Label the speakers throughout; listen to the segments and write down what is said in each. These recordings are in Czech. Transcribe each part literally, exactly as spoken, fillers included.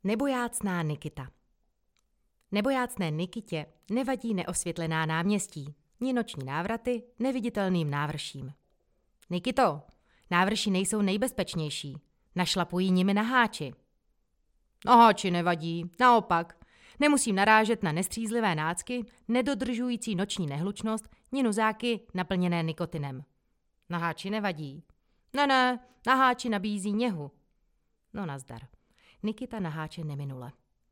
Speaker 1: Nebojácná Nikita. Nebojácné Nikitě nevadí neosvětlená náměstí, ni noční návraty neviditelným návrším. Nikito, návrši nejsou nejbezpečnější, našlapují nimi na háči. No háči nevadí, naopak. Nemusím narážet na nestřízlivé nácky, nedodržující noční nehlučnost, ni nuzáky naplněné nikotinem. Na háči nevadí. Ne, ne, na háči nabízí něhu. No nazdar. Nikita na háče neminule.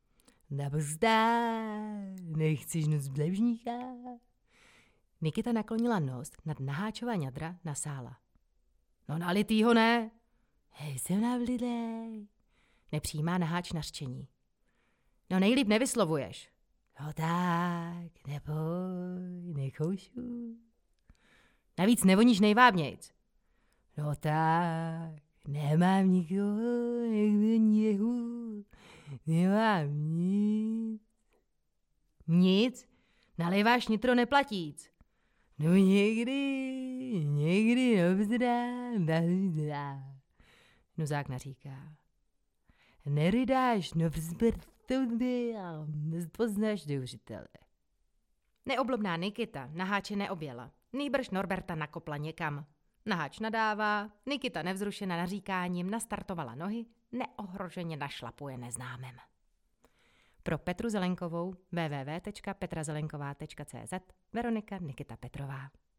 Speaker 1: Nazdar, nechceš noc bléžníka? Nikita naklonila nos nad naháčová ňadra nasála. No nalitýho ne. Hej, jsem navlidej. Nepřijímá naháč nařčení. No nejlíp nevyslovuješ. No tak, neboj, nekoušu. Navíc nevoníš nejvábnějc. No tak, nemám nikoho, jak něhu, nemám nic. Nic? Naléváš nitro neplatíc. No někdy, někdy obzdrám, obzdrám. Nuzák naříká. Nerydáš, no vzbrtudy a nezpoznáš neužitele. Neoblobná Nikita na háče neobjela. Nýbrž Norberta nakopla někam. Naháč nadává, Nikita nevzrušena naříkáním nastartovala nohy, neohroženě našlapuje neznámem. Pro Petru Zelenkovou w w w tečka petra zelenková tečka cé zet Veronika Nikita Petrová.